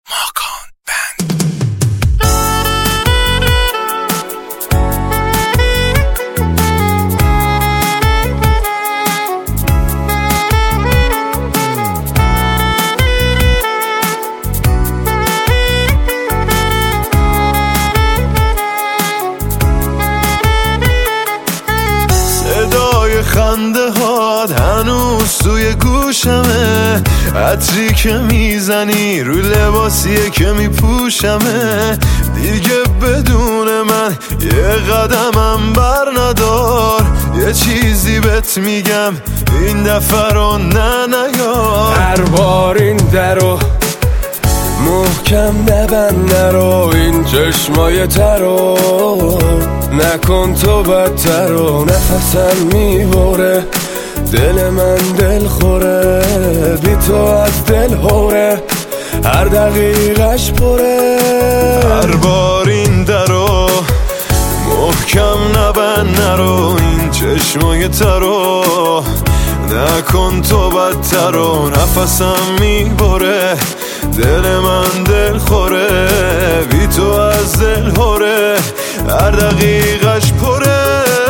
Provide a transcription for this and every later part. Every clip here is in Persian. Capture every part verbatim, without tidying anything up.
ماکان بند. صدای خنده هات هنوز توی گوشمه، عطری که میزنی روی لباسیه که میپوشمه. دیگه بدون من یه قدمم بر ندار، یه چیزی بهت میگم این دفعه رو نه نیار. هر بار این درو محکم نبند، نرو این چشمای ترو نکن تو بدتر و نفسم میبره، دل من دل خوره، بی تو از دل هوره، هر دقیقش پره. هر بار این درو محکم نبند، نرو این چشمای ترو نکن تو بدتر و نفسم میبره، دل من دل خوره، بی تو از دل هوره، هر دقیقش پره.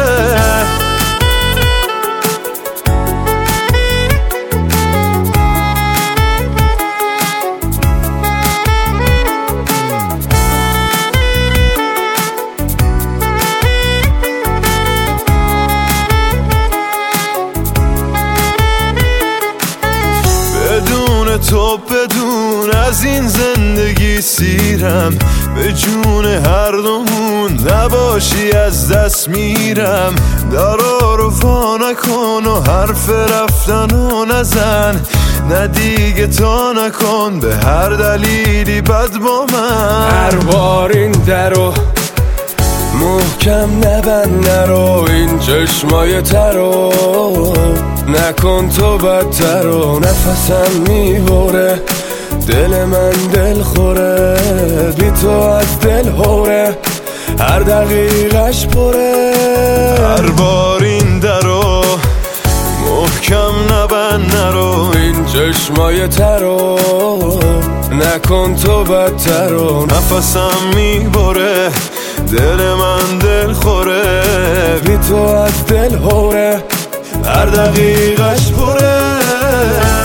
بدون تو بدون از این زندگی سیرم، به جون هر دومون نباشی از دست میرم. دارا رو وا نکن و حرف رفتنو نزن، نه دیگه تا نکن به هر دلیلی بد با من. هر بار این درو محکم نبند، نرو این چشمای ترو نکن تو بدتر و نفسم میبره، دل من دل خوره، بی تو از دل هوره، هر دقیقش پره. هر بار این درو محکم نبند، نرو این چشمای ترو نکن تو بدتر و نفسم میبره، دل من دل خوره، بی تو از دل هوره، هر دقیقش پره.